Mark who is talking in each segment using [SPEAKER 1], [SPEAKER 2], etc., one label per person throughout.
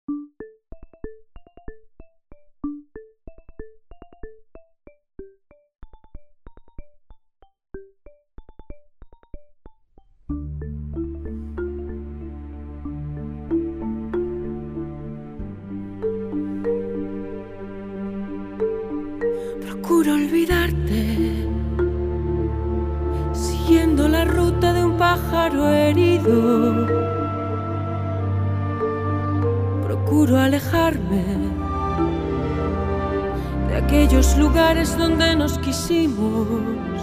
[SPEAKER 1] Procuro olvidarte, siguiendo la ruta de un pájaro herido. Procuro alejarme de aquellos lugares donde nos quisimos.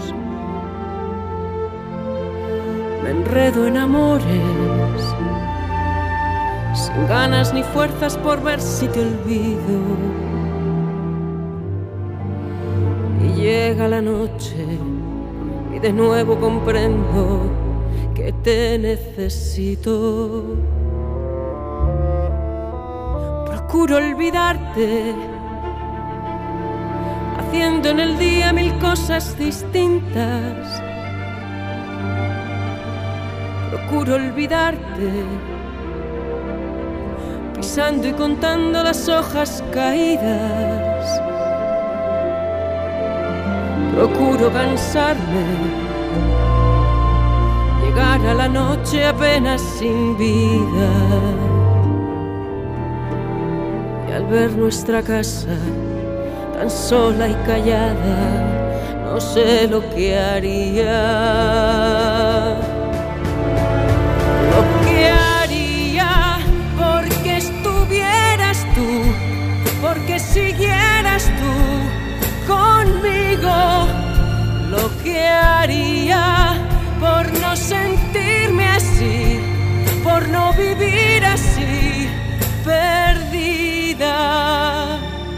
[SPEAKER 1] Me enredo en amores, sin ganas ni fuerzas por ver si te olvido. Llega la noche y de nuevo comprendo que te necesito. Procuro olvidarte, haciendo en el día mil cosas distintas. Procuro olvidarte, pisando y contando las hojas caídas. Procuro cansarme, llegar a la noche apenas sin vida. Y al ver nuestra casa tan sola y callada, no sé lo que haría. Lo que haría porque estuvieras tú, porque siguieras tú conmigo. Lo que haría por no sentirme así, por no vivir así, perdida.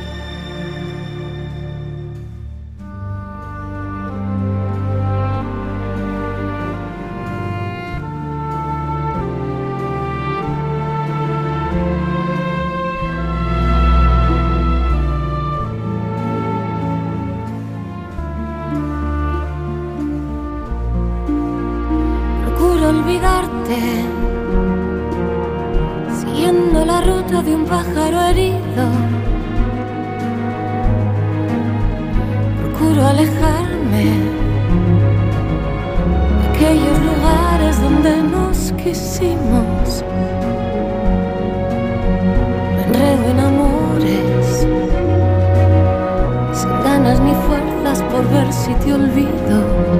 [SPEAKER 2] Olvidarte, siguiendo la ruta de un pájaro herido. Procuro alejarme de aquellos lugares donde nos quisimos. Me enredo en amores, sin ganas ni fuerzas por ver si te olvido.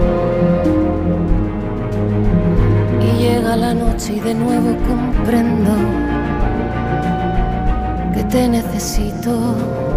[SPEAKER 2] Llega la noche y de nuevo comprendo que te necesito.